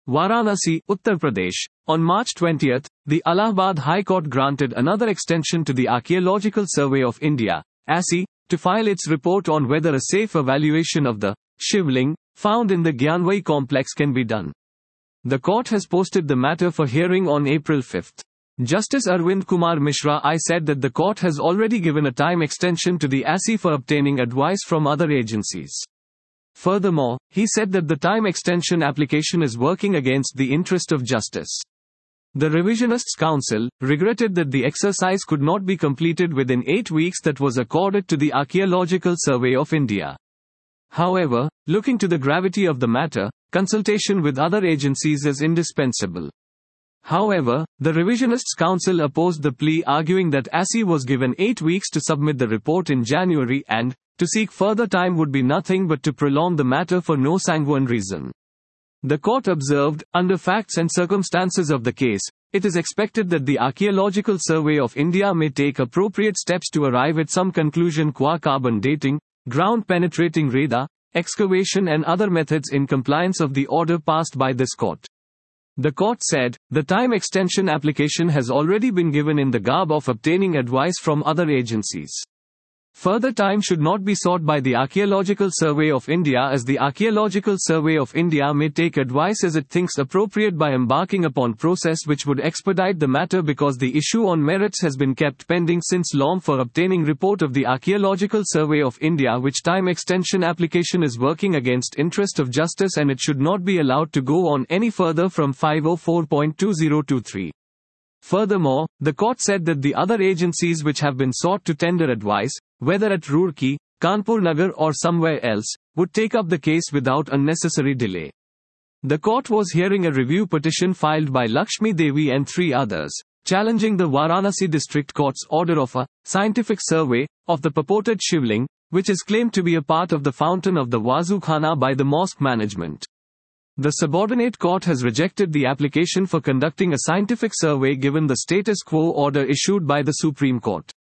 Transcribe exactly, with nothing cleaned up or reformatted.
Varanasi, Uttar Pradesh. On March twentieth, the Allahabad High Court granted another extension to the Archaeological Survey of India, A S I, to file its report on whether a safe evaluation of the Shivling found in the Gyanwai complex can be done. The court has posted the matter for hearing on April fifth. Justice Arvind Kumar Mishra I said that the court has already given a time extension to the A S I for obtaining advice from other agencies. Furthermore, he said that the time extension application is working against the interest of justice. The Revisionists Council regretted that the exercise could not be completed within eight weeks that was accorded to the Archaeological Survey of India. However, looking to the gravity of the matter, consultation with other agencies is indispensable. However, the Revisionists Council opposed the plea, arguing that A S I was given eight weeks to submit the report in January and, to seek further time would be nothing but to prolong the matter for no sanguine reason. The court observed, under facts and circumstances of the case, it is expected that the Archaeological Survey of India may take appropriate steps to arrive at some conclusion qua carbon dating, ground-penetrating radar, excavation and other methods in compliance of the order passed by this court. The court said, the time extension application has already been given in the garb of obtaining advice from other agencies. Further time should not be sought by the Archaeological Survey of India, as the Archaeological Survey of India may take advice as it thinks appropriate by embarking upon process which would expedite the matter, because the issue on merits has been kept pending since long for obtaining report of the Archaeological Survey of India, which time extension application is working against interest of justice and it should not be allowed to go on any further from five oh four point two oh two three. Furthermore, the court said that the other agencies which have been sought to tender advice, whether at Roorkee, Kanpur Nagar or somewhere else, would take up the case without unnecessary delay. The court was hearing a review petition filed by Lakshmi Devi and three others, challenging the Varanasi District Court's order of a scientific survey of the purported Shivling, which is claimed to be a part of the fountain of the Wazu Khana by the mosque management. The subordinate court has rejected the application for conducting a scientific survey given the status quo order issued by the Supreme Court.